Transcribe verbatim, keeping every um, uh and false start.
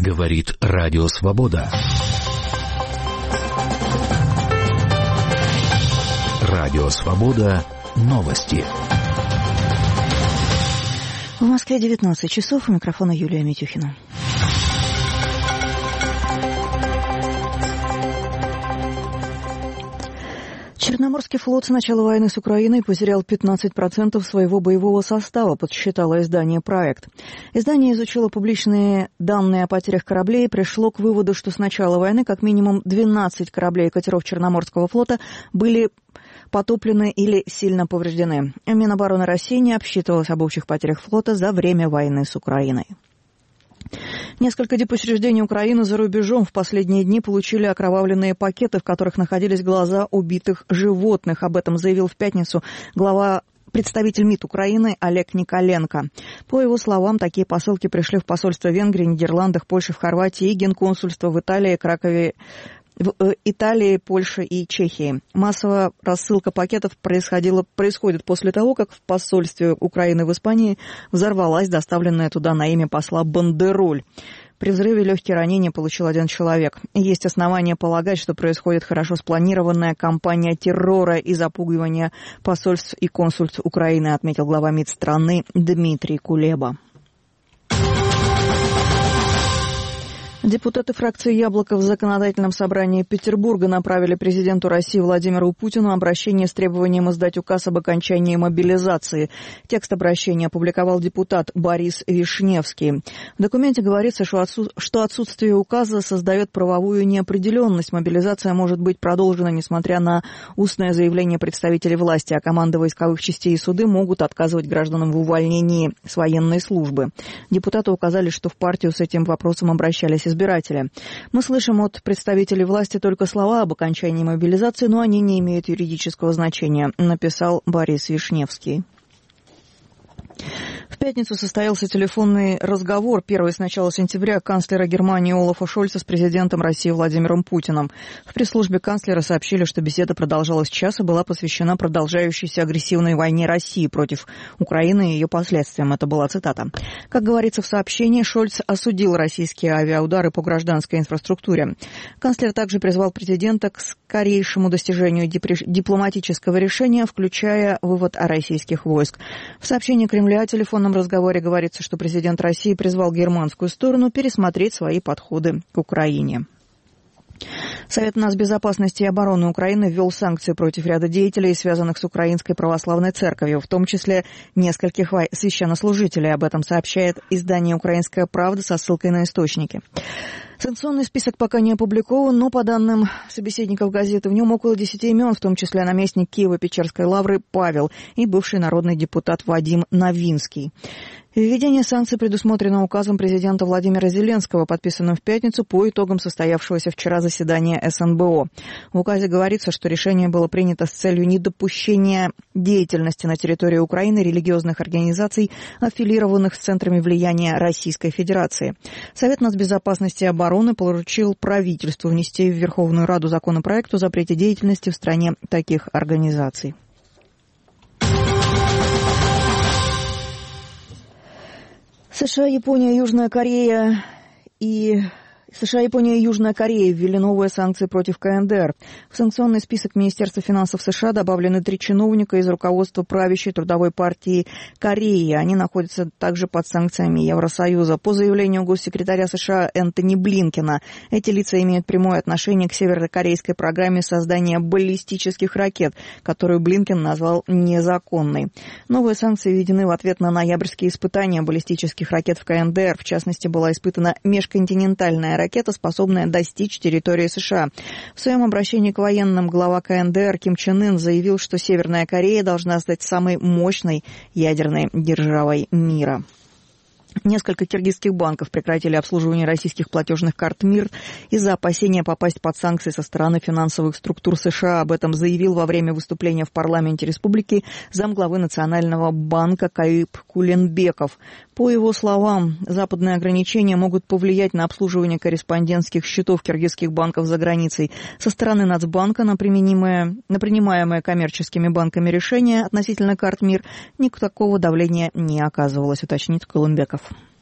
Говорит Радио Свобода. Радио Свобода. Новости. В Москве девятнадцать часов. У микрофона Юлия Митюхина. Черноморский флот с начала войны с Украиной потерял пятнадцать процентов своего боевого состава, подсчитало издание «Проект». Издание изучило публичные данные о потерях кораблей и пришло к выводу, что с начала войны как минимум двенадцать кораблей и катеров Черноморского флота были потоплены или сильно повреждены. Минобороны России не обсчитывалось об общих потерях флота за время войны с Украиной. Несколько дипучреждений Украины за рубежом в последние дни получили окровавленные пакеты, в которых находились глаза убитых животных. Об этом заявил в пятницу глава представитель МИД Украины Олег Николенко. По его словам, такие посылки пришли в посольство Венгрии, Нидерландах, Польши, в Хорватии и генконсульство в Италии, Кракове, в Италии, Польше и Чехии. Массовая рассылка пакетов происходила, происходит после того, как в посольстве Украины в Испании взорвалась доставленная туда на имя посла бандероль. При взрыве легкие ранения получил один человек. Есть основания полагать, что происходит хорошо спланированная кампания террора и запугивания посольств и консульств Украины, отметил глава МИД страны Дмитрий Кулеба. Депутаты фракции «Яблоко» в Законодательном собрании Петербурга направили президенту России Владимиру Путину обращение с требованием издать указ об окончании мобилизации. Текст обращения опубликовал депутат Борис Вишневский. В документе говорится, что отсутствие указа создает правовую неопределенность. Мобилизация может быть продолжена, несмотря на устное заявление представителей власти, а команда войсковых частей и суды могут отказывать гражданам в увольнении с военной службы. Депутаты указали, что в партию с этим вопросом обращались избиратели. избиратели. Мы слышим от представителей власти только слова об окончании мобилизации, но они не имеют юридического значения, написал Борис Вишневский. В пятницу состоялся телефонный разговор, первый с начала сентября, канцлера Германии Олафа Шольца с президентом России Владимиром Путиным. В пресс-службе канцлера сообщили, что беседа продолжалась час и была посвящена продолжающейся агрессивной войне России против Украины и ее последствиям. Это была цитата. Как говорится в сообщении, Шольц осудил российские авиаудары по гражданской инфраструктуре. Канцлер также призвал президента к скорейшему достижению дипломатического решения, включая вывод российских войск. В сообщении Кремля о телефонном разговоре говорится, что президент России призвал германскую сторону пересмотреть свои подходы к Украине. Совет нацбезопасности и обороны Украины ввел санкции против ряда деятелей, связанных с Украинской православной церковью, в том числе нескольких священнослужителей. Об этом сообщает издание «Украинская правда» со ссылкой на источники. Санкционный список пока не опубликован, но, по данным собеседников газеты, в нем около десяти имен, в том числе наместник Киево-Печерской лавры Павел и бывший народный депутат Вадим Новинский. Введение санкций предусмотрено указом президента Владимира Зеленского, подписанным в пятницу по итогам состоявшегося вчера заседания эс эн бэ о. В указе говорится, что решение было принято с целью недопущения деятельности на территории Украины религиозных организаций, аффилированных с центрами влияния Российской Федерации. Совет нацбезопасности и обороны поручил правительству внести в Верховную Раду законопроект о запрете деятельности в стране таких организаций. США, Япония, Южная Корея и... США, Япония и Южная Корея ввели новые санкции против ка эн дэ эр. В санкционный список Министерства финансов США добавлены три чиновника из руководства правящей трудовой партии Кореи. Они находятся также под санкциями Евросоюза. По заявлению госсекретаря США Энтони Блинкена, эти лица имеют прямое отношение к северокорейской программе создания баллистических ракет, которую Блинкен назвал незаконной. Новые санкции введены в ответ на ноябрьские испытания баллистических ракет в ка эн дэ эр. В частности, была испытана межконтинентальная ракета, ракета, способная достичь территории США. В своем обращении к военным глава ка эн дэ эр Ким Чен Ын заявил, что Северная Корея должна стать самой мощной ядерной державой мира. Несколько киргизских банков прекратили обслуживание российских платежных карт МИР из-за опасения попасть под санкции со стороны финансовых структур США. Об этом заявил во время выступления в парламенте республики замглавы Национального банка Каип Куленбеков. По его словам, западные ограничения могут повлиять на обслуживание корреспондентских счетов киргизских банков за границей. Со стороны Нацбанка на применимое, на принимаемое коммерческими банками решение относительно карт МИР никакого давления не оказывалось, уточнит Куленбеков.